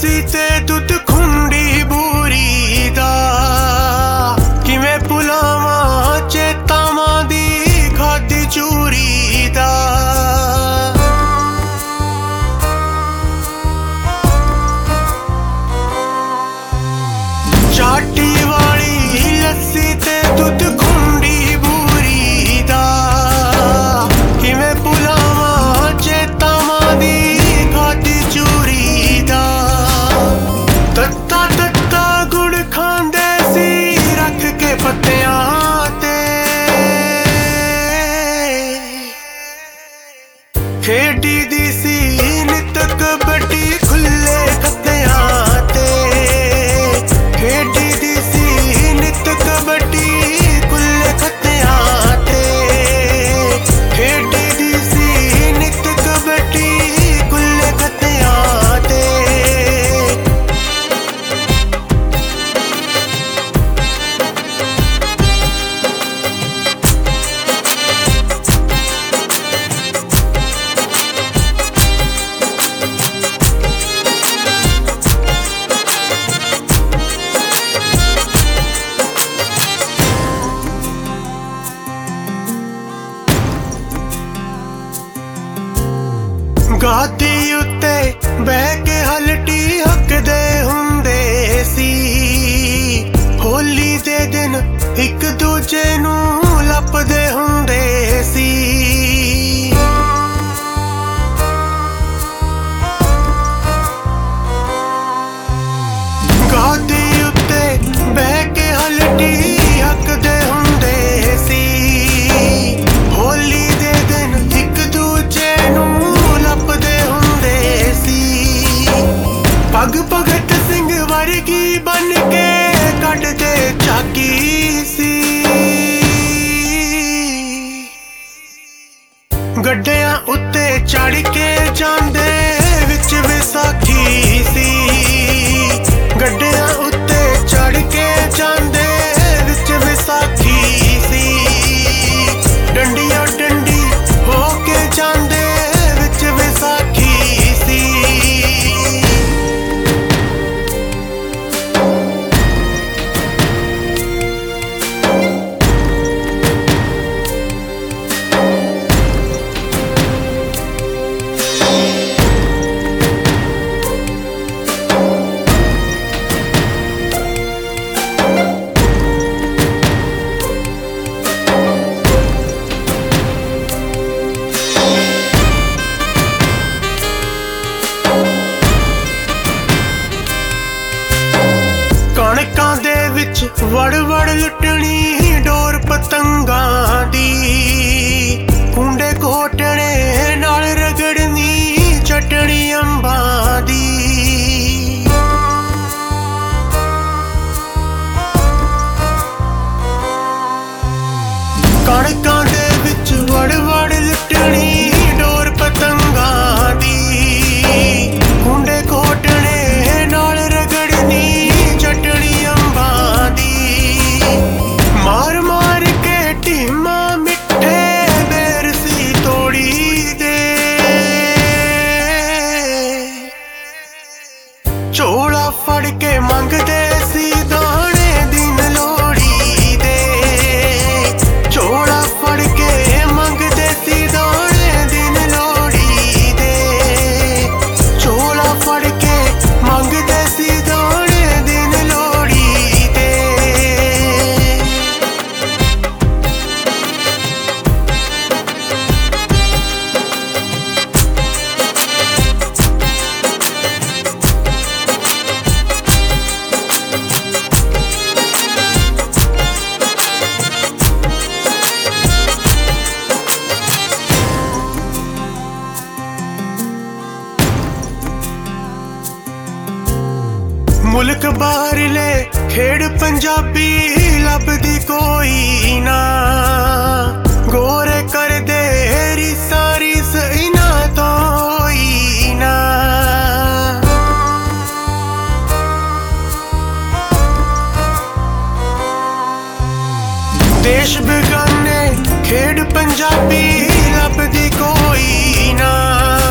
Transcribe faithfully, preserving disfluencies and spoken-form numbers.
ਲੱਸੀ ਤੇ ਦੁੱਧ ਖੁੰਡੀ ਬੂਰੀ ਦਾ ਕਿਵੇਂ ਭੁਲਾਵਾਂ ਚੇਤਾਵਾਂ ਦੀ ਖਾਦੀ ਚੂਰੀ ਦਾ ਚਾਟੀ ਵਾਲੀ ਲੱਸੀ ਤੇ ਦੁੱਧ ਖੁੰਡੀ ਬੂਰੀ ਦਾ ਕਿਵੇਂ ਭੁਲਾਵਾਂ ਚੇਤਾਵਾਂ ਦੀ ਖਾਦੀ ਚੂਰੀ ਦਾ ਤੱਤਾ ਤੱਤਾ ਗੁੜ ਖਾਂਦੇ ਸੀ ਰੱਖ ਕੇ ਪੱਤਿਆਂ ਤੇ ਖੇਡੀ ਦੀ ਸੀ ਨਿੱਤ ਕਬੱਡੀ ਖੁੱਲੇ ਖੱਤਿਆਂ ਤੇ ਖੇਡੀ ਦੀ ਸੀ ਨਿੱਤ ਕਬੱਡੀ ਖੁੱਲੇ ਖੱਤਿਆਂ ਤੇ ਖੇਡੀ ਦੀ ਸੀ ਨਿੱਤ ਕਬੱਡੀ ਖੁੱਲੇ ਖੱਤਿਆਂ ਤੇ ਗਾਦੀ ਉੱਤੇ ਬਹਿ ਕੇ ਹਲਟੀ ਹੱਕਦੇ ਹੁੰਦੇ ਸੀ ਹੋਲੀ ਦੇ ਦਿਨ ਇੱਕ ਦੂਜੇ ਨੂੰ ਲੱਭਦੇ ਹੁੰਦੇ ਸੀ ਗਾਦੀ ਉੱਤੇ ਬਹਿ ਕੇ ਹਲਟੀ ਹੱਕਦੇ ਹੁੰਦੇ ਸੀ ਹੋਲੀ ਦੇ ਦਿਨ ਇੱਕ ਦੂਜੇ ਨੂੰ ਲੱਭਦੇ ਹੁੰਦੇ ਸੀ ਪੱਗ ਭਗਤ ਸਿੰਘ ਵਰਗੀ ਬਣ ਕੇ ਕੱਢਦੇ ਝਾਕੀ ਸੀ ਗੱਡਿਆਂ ਉੱਤੇ ਚੜ ਕੇ ਜਾਂਦੇ ਵਿੱਚ ਵਿਸਾਖੀ ਸੀ ਗੱਡਿਆਂ ਉੱਤੇ ਚੜ ਕੇ ਜਾਂਦੇ ਵਿੱਚ ਵਿਸਾਖੀ ਸੀ ਡੰਡੀਆਂ ਡੰਡੀ ਹੋ ਕੇ ਜਾਂਦੇ ਵਿੱਚ ਵਿਸਾਖੀ ਸੀ ਕਣਕਾਂ ਦੇ ਵਿੱਚ ਵੜ ਵੜ ਲੁੱਟਣੀ ਡੋਰ ਪਤੰਗਾਂ ਦੀ ਕੁੰਡੇ ਘੋਟਣੇ ਨਾਲ ਰਗੜਨੀ ਚਟਣੀ ਅੰਬਾਂ ਦੀ ਕਣਕਾਂ ਦੇ ਵਿੱਚ ਵੜ ਵੜ ਲੁੱਟਣੀ ਡੋਰ ਪਤੰਗਾਂ ਦੀ ਕੁੰਡੇ ਘੋਟਣੇ ਨਾਲ ਰਗੜਨੀ ਚਟਣੀ ਅੰਬਾਂ ਦੀ ਮਾਰ ਮਾਰ ਕੇ ਢੀਮਾ ਮਿੱਠੇ ਬੇਰ ਸੀ ਤੋੜੀ ਦੇ ਝੋਲਾ ਫੜ ਕੇ ਮੰਗਦੇ ਸੀ ਦਾਣੇ ਦਿਨ ਲੋਹੜੀ ਦੇ ਝੋਲਾ ਫੜ ਕੇ ਮੰਗਦੇ ਸੀ ਦਾਣੇ ਦਿਨ ਲੋਹੜੀ ਦੇ ਝੋਲਾ ਫੜ ਕੇ ਮੰਗਦੇ ਸੀ ਦਾਣੇ ਦਿਨ ਲੋਹੜੀ ਦੇ ਮੁਲਕ ਬਾਹਰਲੇ ਖੇਡ ਪੰਜਾਬੀ ਲੱਭਦੀ ਕੋਈ ਨਾ ਗੋਰੇ ਕਰਦੇ ਰੀਸਾਂ ਰੀਸ ਇਹਨਾਂ ਤੋਂ ਹੋਈ ਨਾ ਦੇਸ਼ ਬੇਗਾਨੇ ਖੇਡ ਪੰਜਾਬੀ ਲੱਭਦੀ ਕੋਈ ਨਾ